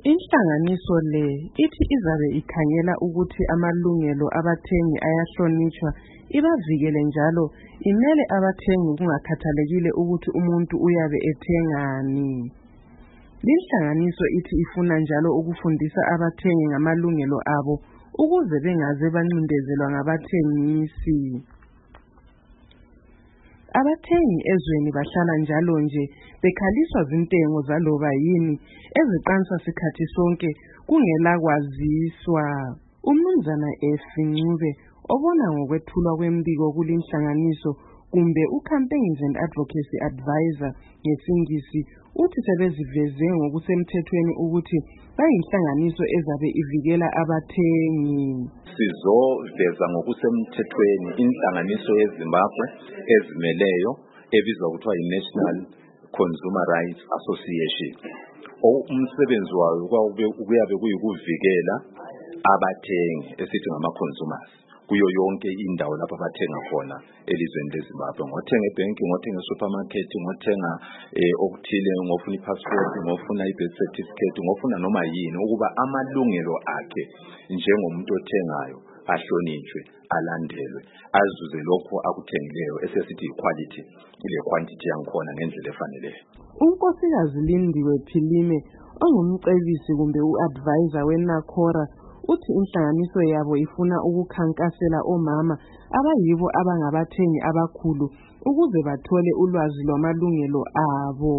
Inhlanganiso le ithi izabe ikhangela ukuthi amalungelo abathengi ayahlonitshwa, ibavikele njalo imele abathengi kungakhathalekile ukuthi umuntu uyabe ethengani. Inhlanganiso ithi ifuna njalo ukufundisa abathengi ngamalungelo abo ukuze bengaze bancindezelwa ngabathengisi. Abathengi ezweni bahlala njalo nje bekhaliswa zintengo zaloba yini eziqansa sikhathi sonke kungela kwaziswa. Umnumzana Ncube obona ngokwethulwa kwembiko kulinhlanganiso kumbe uCampaigns and Advocacy Advisor ngesingisi uthi sebeziveze ngokusemthethweni ukuthi bayinhlanganiso ezabe ivikela abathengi. Sizoveza ngokusemthethweni inhlanganiso yeZimbabwe ezimeleyo ebizwa kuthiwa yi-National Consumer Rights Association. Umsebenzi wayo kuyabe kuyikuvikela abathengi esithi ngama-consumers kuyo yonke indawo lapho abathenga khona elizweni leZimbabwe. Ngothenga ebhenki, ngothenga e-supermarket, ngothenga okuthile, ngofuna i-passport, ngofuna i-birth certificate, ngofuna noma yini, ukuba amalungelo akhe njengomuntu othengayo ahlonitshwe, alandelwe, azuze lokho akuthengileyo esesithi equality ile quantity yangikhona ngendlela efaneleyo. Unkosikazi Lindiwe Philime ongumcebisi kumbe u-advisor weNACORA uthi inhlanganiso yabo ifuna ukukhankasela omama abayibo abangabathengi abakhulu ukuze bathole ulwazi lwamalungelo abo.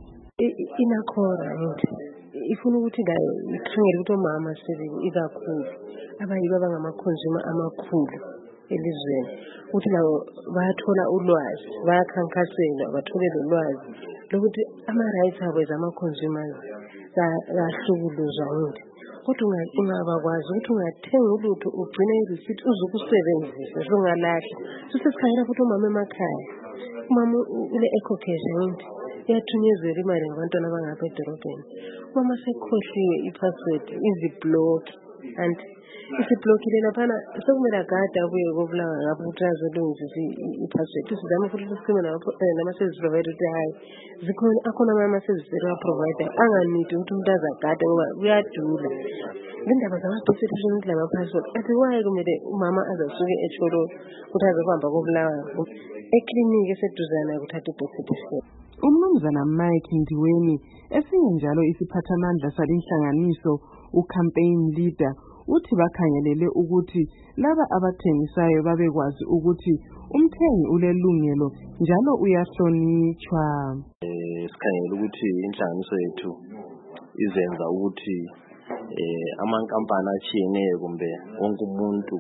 INACORA ifuna ukuthi ikhangele ukuthi omama ikakhulu abayibo abangama-consumer amakhulu elizweni ukuthi labo bayathola ulwazi, bayakhankaselwa, bathole lolwazi lokuthi ama-rights abo ezama-consumers kahlukuluzwa. Kodwa ungabakwazi ukuthi ungathenga ulutho ugcine irisithi uzokusebenzisa sungalahla. Sesikhangela futhi umama emakhaya, umama ule-eco-cash iyathunyezela imali ngabantwana abangapha edorobheni. Umama sekhohliwe i-password izi-block and isiblokile laphana sekumele agade abuye kobulawa ngapho ukuthi azolungisa i-password. Sizama futhi ukusikhuluma nama-service provider ukuthi hayi zikhona akhona ama-service provider anganidi ukuthi umuntu azagade ngoba kuyadula. Indaba zama-prostitution lama-password athi waye kumele umama azasuke etsholo ukuthi azokuhamba kobulawa ekliniki eseduzana ukuthatha i-birth certificate. Umnumzana Mike Ndiweni esinye njalo isiphathamandla salinhlanganiso ucampaign leader uthi bakhangelele ukuthi laba abathengisayo babekwazi ukuthi umthengi ulelungelo njalo uyahlonitshwa. Sikhangele ukuthi inhlanganiso yethu izenza ukuthi amankampani achiyeneyo kumbe wonke umuntu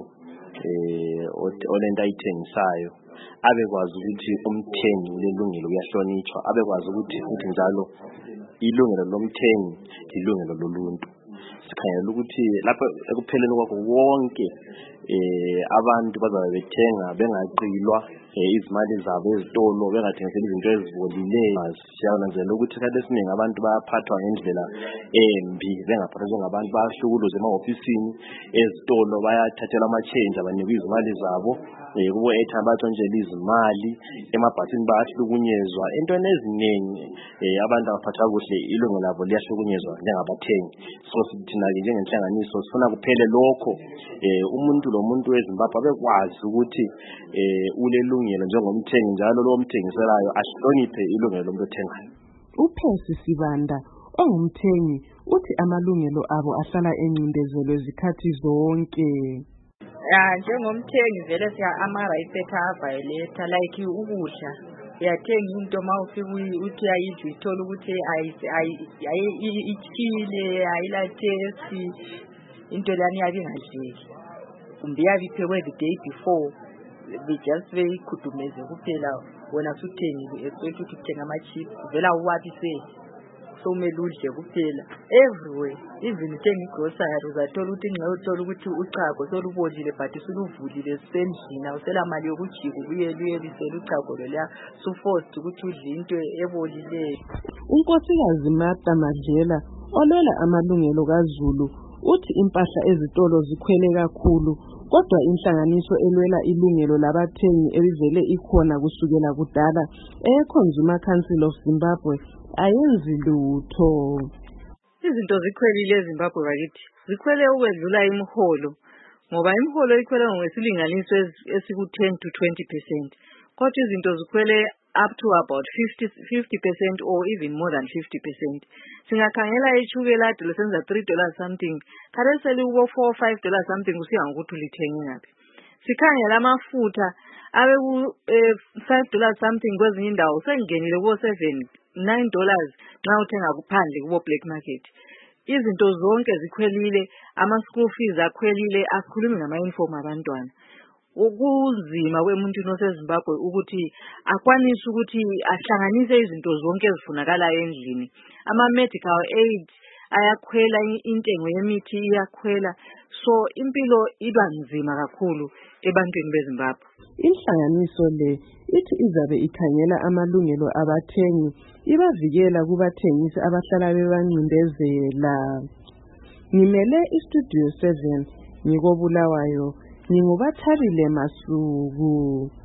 olento ayithengisayo abekwazi ukuthi umthengi ulelungelo uyahlonitshwa, abekwazi ukuthi futhi njalo ilungelo lomthengi ilungelo loluntu. Sikhangela ukuthi lapho ekupheleni kwakho wonke abantu bazabe bethenga bengaqilwa izimali zabo ezitolo, bengathengiseli izinto ezibolileyo. Siyananzelela ukuthi kade esiningi abantu bayaphathwa ngendlela embi, bengaphathwa ngabantu bayahlukuluza ema-ofisini, ezitolo bayathathelwa ama-change abanikwa izimali zabo, kubo airtime batshontshela izimali, emabhasini bayahlukunyezwa. Entweni eziningi abantu abaphathwa kuhle ilungelo labo liyahlukunyezwa njengabathengi. So thina-ke njengenhlanganiso sifuna kuphele lokho, umuntu lomuntu weZimbabwe abekwazi ukuthi ulelungelo njengomthengi njalo lo mthengiselayo ahloniphe ilungelo lomuntu othengayo. uPercy Sibanda ongumthengi uthi amalungelo abo ahlala encindezelwe zikhathi zonke. Njengomthengi vele siya ama-rights ethu aya-violate like ukudla. Uyathenga into mawufika uthi ayidla ithola ukuthi ichile ayilathesi into lani yabe ingadleki. Kumbe yabe iphekwe the day before just beyikhudumeze kuphela wena suthengile expect ukuthi uthenga ama-chips vela uwabise somele udle kuphela everywhere even uthenga igrocery uzathola ukuthi uthola ukuthi uchago solubolile but usuluvulile sendlini awusela mali yokujika ubuyelisela uchago lolya suforced ukuthi udle into ebolileyo. Unkosikazi Martha Madlela olwela amalungelo kaZulu uthi impahla ezitolo zikhwele kakhulu kodwa inhlanganiso elwela ilungelo labathengi elivele ikhona kusukela kudala eConsumer Council of Zimbabwe ayenzi lutho. Izinto zikhwelile eZimbabwe bakithi. Zikhwele ukwedlula imiholo. Ngoba imiholo ikhwele ngesilinganiso esiku-10 to 20%. Kodwa izinto zikhwele up to about 50% or even more than 50%. Singakhangela ichukela ade lesenza $3 something. Kade seliku $4 or $5 something kusiya ngokuthi ulithenge ngaphi. Sikhangela amafutha abe ku $5 something kwezinye indawo sengenile ku $7, $9 nxa uthenga kuphandle kubo black market. Izinto zonke zikhwelile, ama-school fees akhwelile, asikhulumi ngama-uniform abantwana. Ukuzima kwemuntu noseZimbabwe ukuthi akwanise ukuthi ahlanganise izinto zonke ezifunakalayo endlini. Ama-medical aid ayakhwela, intengo yemithi iyakhwela. So impilo iba nzima kakhulu ebantwini beZimbabwe. Inhlanganiso le ithi izabe ikhangela amalungelo abathengi, ibavikela kubathengisi abahlala bebancindezela. Ngimele iStudio 7 ngikobulawayo, ngingubathabile Masuku.